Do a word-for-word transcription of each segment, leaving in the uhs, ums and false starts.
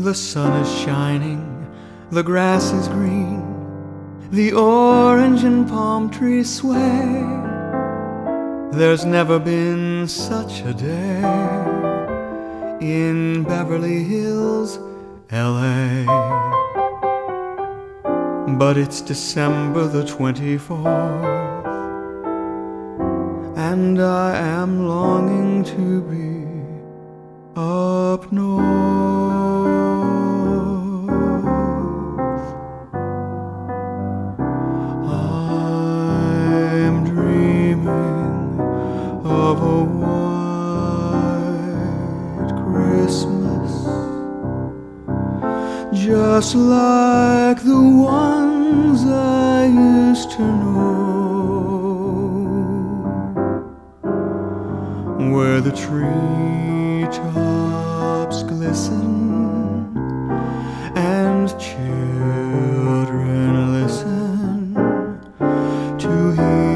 The sun is shining, the grass is green, the orange and palm trees sway. There's never been such a day in Beverly Hills, L A. But it's December the twenty-fourth, and I am longing to be up north. I'm dreaming of a white Christmas, just like the ones I used to know, where the treetops glisten and children listen to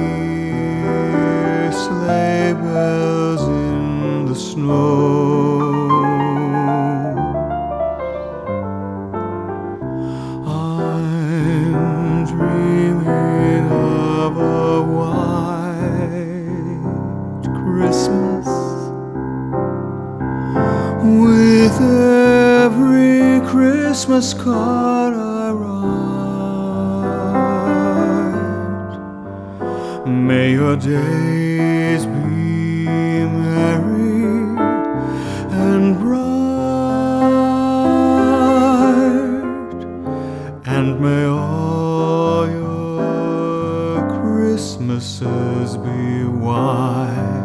hear sleigh bells in the snow. I'm dreaming of a white Christmas, with every Christmas card I write. May your days be merry and bright, and may all your Christmases be white.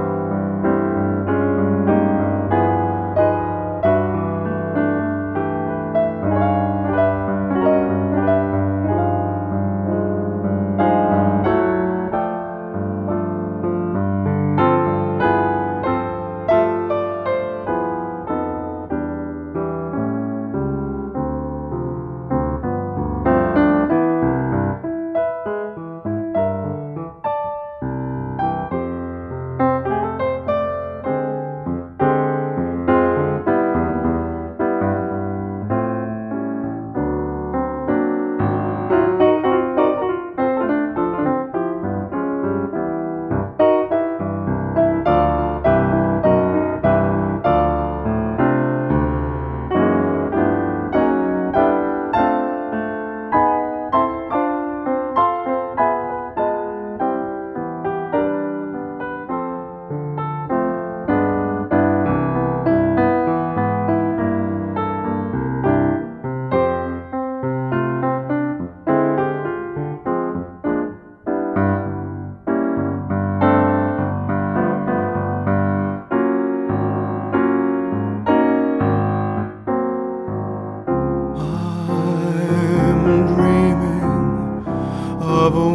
Of a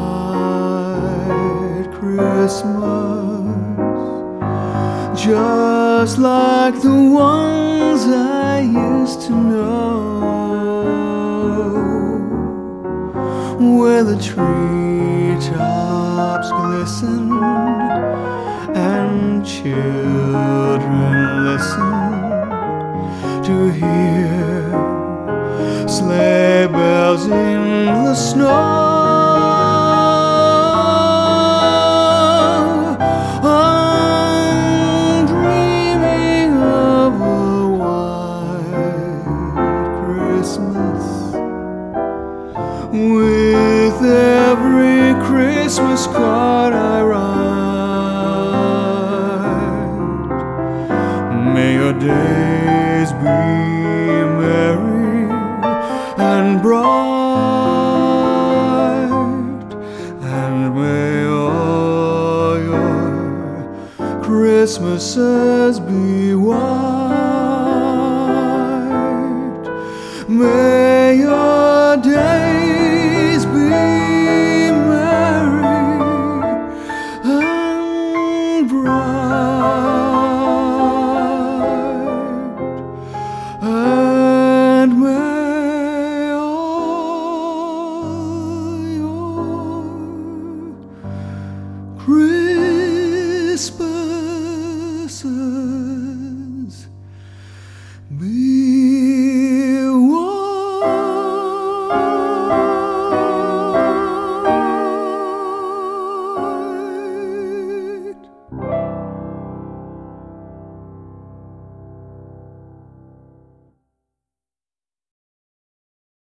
white Christmas, just like the ones I used to know, where the treetops glisten and children listen to hear sleigh bells in the snow. I'm dreaming of a white Christmas, with every Christmas card I write. May your days be merry and bright, and may all your Christmases be white. May your days be merry and bright, and may all your Christmas